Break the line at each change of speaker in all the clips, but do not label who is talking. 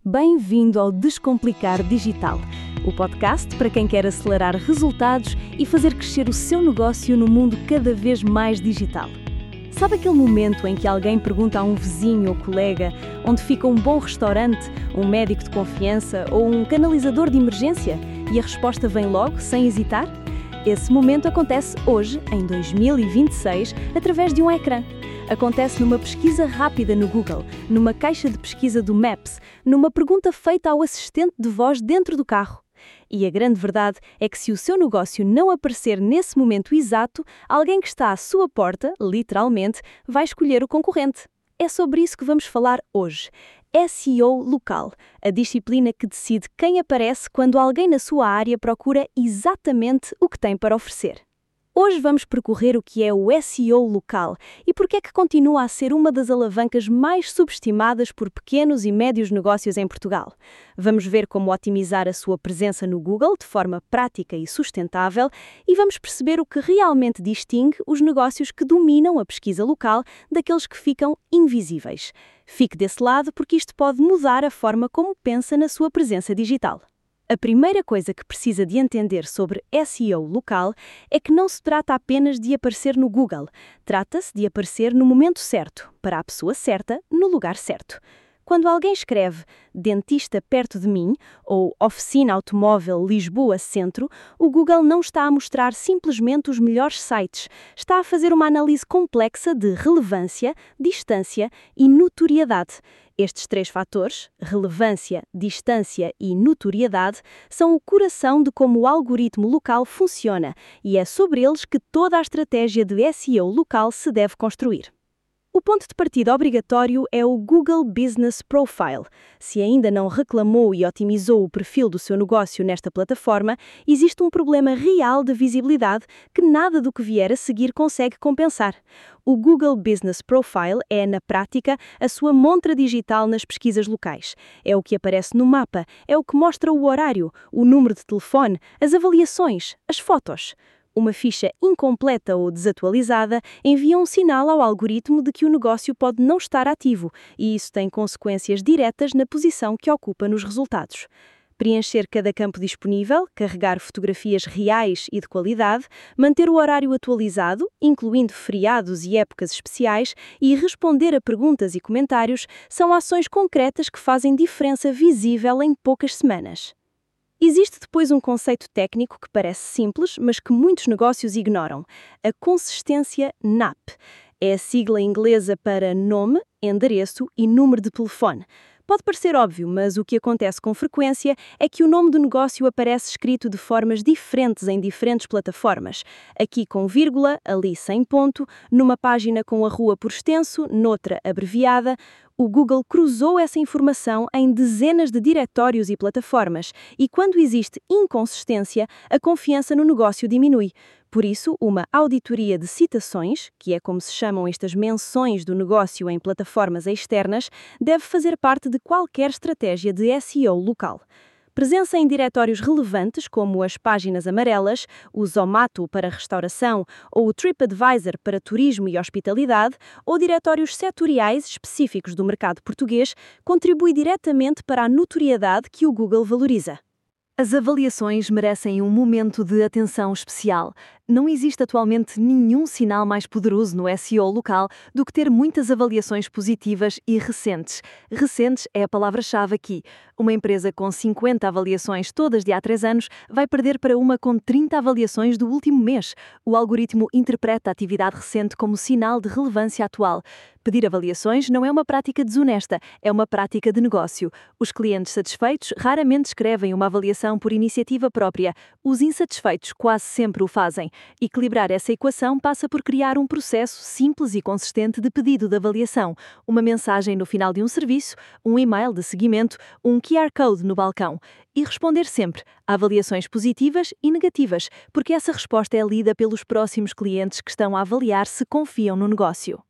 Bem-vindo ao Descomplicar Digital, o podcast para quem quer acelerar resultados e fazer crescer o seu negócio no mundo cada vez mais digital. Sabe aquele momento em que alguém pergunta a um vizinho ou colega onde fica um bom restaurante, um médico de confiança ou um canalizador de emergência e a resposta vem logo, sem hesitar? Esse momento acontece hoje, em 2026, através de um ecrã. Acontece numa pesquisa rápida no Google, numa caixa de pesquisa do Maps, numa pergunta feita ao assistente de voz dentro do carro. E a grande verdade é que se o seu negócio não aparecer nesse momento exato, alguém que está à sua porta, literalmente, vai escolher o concorrente. É sobre isso que vamos falar hoje. SEO local, a disciplina que decide quem aparece quando alguém na sua área procura exatamente o que tem para oferecer. Hoje vamos percorrer o que é o SEO local e porque é que continua a ser uma das alavancas mais subestimadas por pequenos e médios negócios em Portugal. Vamos ver como otimizar a sua presença no Google de forma prática e sustentável e vamos perceber o que realmente distingue os negócios que dominam a pesquisa local daqueles que ficam invisíveis. Fique desse lado porque isto pode mudar a forma como pensa na sua presença digital. A primeira coisa que precisa de entender sobre SEO local é que não se trata apenas de aparecer no Google. Trata-se de aparecer no momento certo, para a pessoa certa, no lugar certo. Quando alguém escreve dentista perto de mim ou oficina automóvel Lisboa Centro, o Google não está a mostrar simplesmente os melhores sites. Está a fazer uma análise complexa de relevância, distância e notoriedade. Estes três fatores, relevância, distância e notoriedade, são o coração de como o algoritmo local funciona e é sobre eles que toda a estratégia de SEO local se deve construir. O ponto de partida obrigatório é o Google Business Profile. Se ainda não reclamou e otimizou o perfil do seu negócio nesta plataforma, existe um problema real de visibilidade que nada do que vier a seguir consegue compensar. O Google Business Profile é, na prática, a sua montra digital nas pesquisas locais. É o que aparece no mapa, é o que mostra o horário, o número de telefone, as avaliações, as fotos. Uma ficha incompleta ou desatualizada envia um sinal ao algoritmo de que o negócio pode não estar ativo, e isso tem consequências diretas na posição que ocupa nos resultados. Preencher cada campo disponível, carregar fotografias reais e de qualidade, manter o horário atualizado, incluindo feriados e épocas especiais, e responder a perguntas e comentários são ações concretas que fazem diferença visível em poucas semanas. Existe depois um conceito técnico que parece simples, mas que muitos negócios ignoram: a consistência NAP. É a sigla inglesa para nome, endereço e número de telefone. Pode parecer óbvio, mas o que acontece com frequência é que o nome do negócio aparece escrito de formas diferentes em diferentes plataformas. Aqui com vírgula, ali sem ponto, numa página com a rua por extenso, noutra abreviada. O Google cruzou essa informação em dezenas de diretórios e plataformas, e quando existe inconsistência, a confiança no negócio diminui. Por isso, uma auditoria de citações, que é como se chamam estas menções do negócio em plataformas externas, deve fazer parte de qualquer estratégia de SEO local. Presença em diretórios relevantes, como as páginas amarelas, o Zomato para restauração ou o TripAdvisor para turismo e hospitalidade, ou diretórios setoriais específicos do mercado português, contribui diretamente para a notoriedade que o Google valoriza. As avaliações merecem um momento de atenção especial. Não existe atualmente nenhum sinal mais poderoso no SEO local do que ter muitas avaliações positivas e recentes. Recentes é a palavra-chave aqui. Uma empresa com 50 avaliações todas de há 3 anos vai perder para uma com 30 avaliações do último mês. O algoritmo interpreta a atividade recente como sinal de relevância atual. Pedir avaliações não é uma prática desonesta, é uma prática de negócio. Os clientes satisfeitos raramente escrevem uma avaliação por iniciativa própria. Os insatisfeitos quase sempre o fazem. Equilibrar essa equação passa por criar um processo simples e consistente de pedido de avaliação, uma mensagem no final de um serviço, um e-mail de seguimento, um QR Code no balcão. E responder sempre a avaliações positivas e negativas, porque essa resposta é lida pelos próximos clientes que estão a avaliar se confiam no negócio.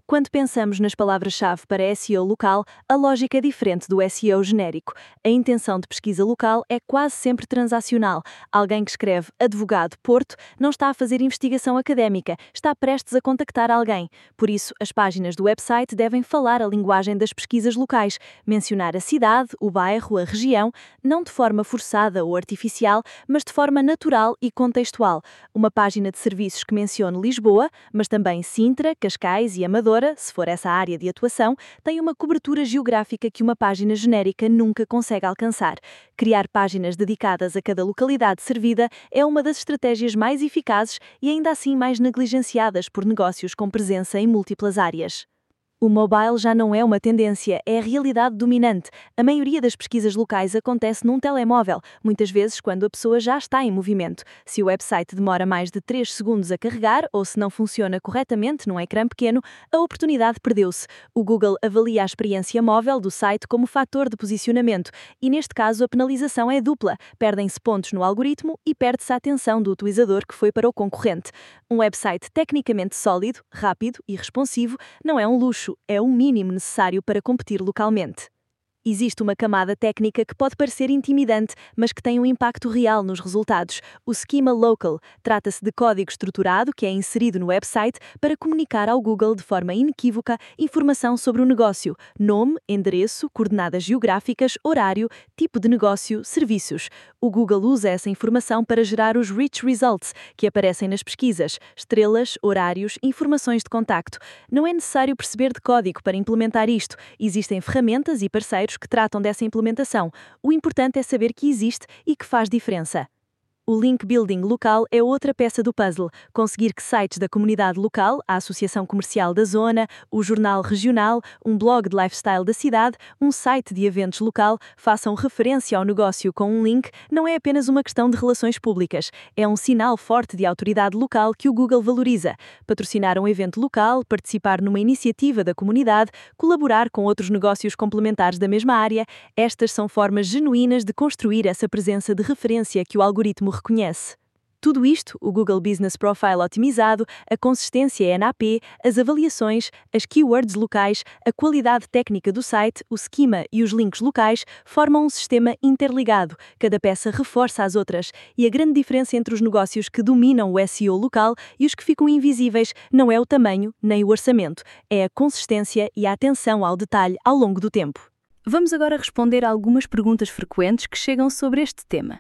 Quando pensamos nas palavras-chave para SEO local, a lógica é diferente do SEO genérico. A intenção de pesquisa local é quase sempre transacional. Alguém que escreve advogado Porto não está a fazer investigação académica, está prestes a contactar alguém. Por isso, as páginas do website devem falar a linguagem das pesquisas locais, mencionar a cidade, o bairro, a região, não de forma forçada ou artificial, mas de forma natural e contextual. Uma página de serviços que mencione Lisboa, mas também Sintra, Cascais e Amadora, se for essa a área de atuação, tem uma cobertura geográfica que uma página genérica nunca consegue alcançar. Criar páginas dedicadas a cada localidade servida é uma das estratégias mais eficazes e ainda assim mais negligenciadas por negócios com presença em múltiplas áreas. O mobile já não é uma tendência, é a realidade dominante. A maioria das pesquisas locais acontece num telemóvel, muitas vezes quando a pessoa já está em movimento. Se o website demora mais de 3 segundos a carregar ou se não funciona corretamente num ecrã pequeno, a oportunidade perdeu-se. O Google avalia a experiência móvel do site como fator de posicionamento e, neste caso, a penalização é dupla. Perdem-se pontos no algoritmo e perde-se a atenção do utilizador que foi para o concorrente. Um website tecnicamente sólido, rápido e responsivo não é um luxo, é o mínimo necessário para competir localmente. Existe uma camada técnica que pode parecer intimidante, mas que tem um impacto real nos resultados. O Schema Local trata-se de código estruturado que é inserido no website para comunicar ao Google de forma inequívoca informação sobre o negócio, nome, endereço, coordenadas geográficas, horário, tipo de negócio, serviços. O Google usa essa informação para gerar os Rich Results, que aparecem nas pesquisas, estrelas, horários, informações de contacto. Não é necessário perceber de código para implementar isto. Existem ferramentas e parceiros que tratam dessa implementação. O importante é saber que existe e que faz diferença. O link building local é outra peça do puzzle. Conseguir que sites da comunidade local, a associação comercial da zona, o jornal regional, um blog de lifestyle da cidade, um site de eventos local façam referência ao negócio com um link não é apenas uma questão de relações públicas. É um sinal forte de autoridade local que o Google valoriza. Patrocinar um evento local, participar numa iniciativa da comunidade, colaborar com outros negócios complementares da mesma área, estas são formas genuínas de construir essa presença de referência que o algoritmo reconhece. Tudo isto, o Google Business Profile otimizado, a consistência NAP, as avaliações, as keywords locais, a qualidade técnica do site, o schema e os links locais, formam um sistema interligado. Cada peça reforça as outras. E a grande diferença entre os negócios que dominam o SEO local e os que ficam invisíveis não é o tamanho nem o orçamento, é a consistência e a atenção ao detalhe ao longo do tempo. Vamos agora responder a algumas perguntas frequentes que chegam sobre este tema.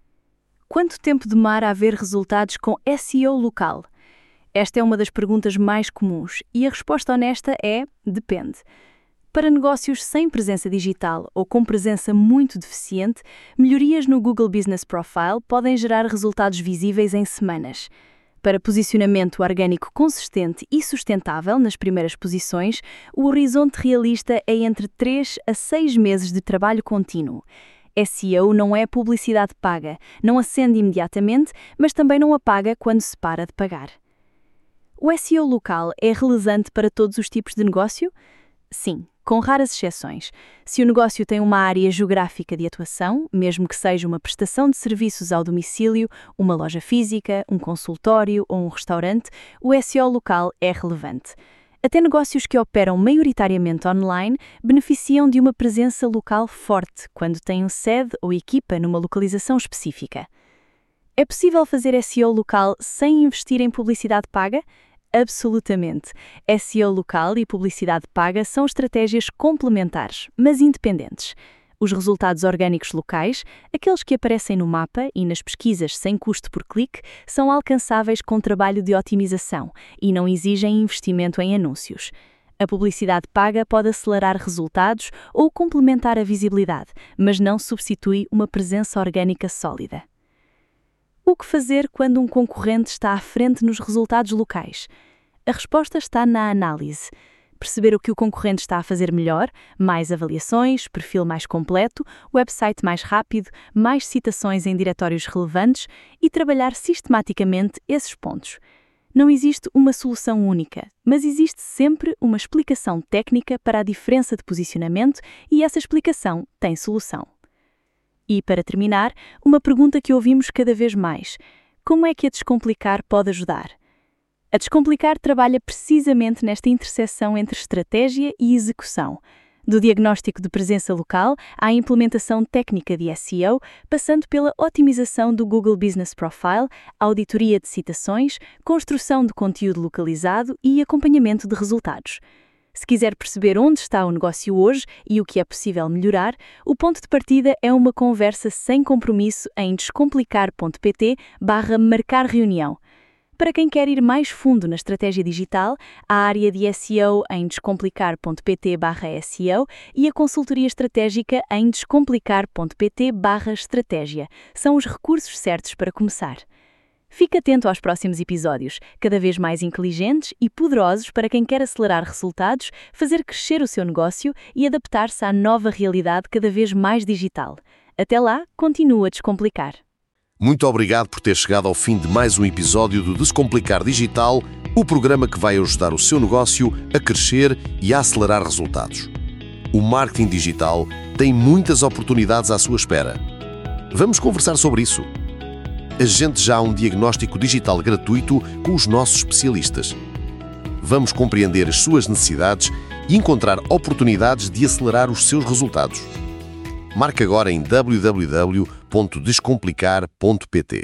Quanto tempo demora a ver resultados com SEO local? Esta é uma das perguntas mais comuns e a resposta honesta é depende. Para negócios sem presença digital ou com presença muito deficiente, melhorias no Google Business Profile podem gerar resultados visíveis em semanas. Para posicionamento orgânico consistente e sustentável nas primeiras posições, o horizonte realista é entre 3 a 6 meses de trabalho contínuo. SEO não é publicidade paga, não acende imediatamente, mas também não apaga quando se para de pagar. O SEO local é relevante para todos os tipos de negócio? Sim, com raras exceções. Se o negócio tem uma área geográfica de atuação, mesmo que seja uma prestação de serviços ao domicílio, uma loja física, um consultório ou um restaurante, o SEO local é relevante. Até negócios que operam maioritariamente online beneficiam de uma presença local forte quando têm sede ou equipa numa localização específica. É possível fazer SEO local sem investir em publicidade paga? Absolutamente. SEO local e publicidade paga são estratégias complementares, mas independentes. Os resultados orgânicos locais, aqueles que aparecem no mapa e nas pesquisas sem custo por clique, são alcançáveis com trabalho de otimização e não exigem investimento em anúncios. A publicidade paga pode acelerar resultados ou complementar a visibilidade, mas não substitui uma presença orgânica sólida. O que fazer quando um concorrente está à frente nos resultados locais? A resposta está na análise. Perceber o que o concorrente está a fazer melhor, mais avaliações, perfil mais completo, website mais rápido, mais citações em diretórios relevantes e trabalhar sistematicamente esses pontos. Não existe uma solução única, mas existe sempre uma explicação técnica para a diferença de posicionamento e essa explicação tem solução. E, para terminar, uma pergunta que ouvimos cada vez mais: como é que a Descomplicar pode ajudar? A Descomplicar trabalha precisamente nesta interseção entre estratégia e execução. Do diagnóstico de presença local à implementação técnica de SEO, passando pela otimização do Google Business Profile, auditoria de citações, construção de conteúdo localizado e acompanhamento de resultados. Se quiser perceber onde está o negócio hoje e o que é possível melhorar, o ponto de partida é uma conversa sem compromisso em descomplicar.pt/marcar reunião. Para quem quer ir mais fundo na estratégia digital, a área de SEO em descomplicar.pt/SEO e a consultoria estratégica em descomplicar.pt/estratégia são os recursos certos para começar. Fique atento aos próximos episódios, cada vez mais inteligentes e poderosos para quem quer acelerar resultados, fazer crescer o seu negócio e adaptar-se à nova realidade cada vez mais digital. Até lá, continua a descomplicar.
Muito obrigado por ter chegado ao fim de mais um episódio do Descomplicar Digital, o programa que vai ajudar o seu negócio a crescer e a acelerar resultados. O marketing digital tem muitas oportunidades à sua espera. Vamos conversar sobre isso. Agende já um diagnóstico digital gratuito com os nossos especialistas. Vamos compreender as suas necessidades e encontrar oportunidades de acelerar os seus resultados. Marque agora em www.descomplicar.pt.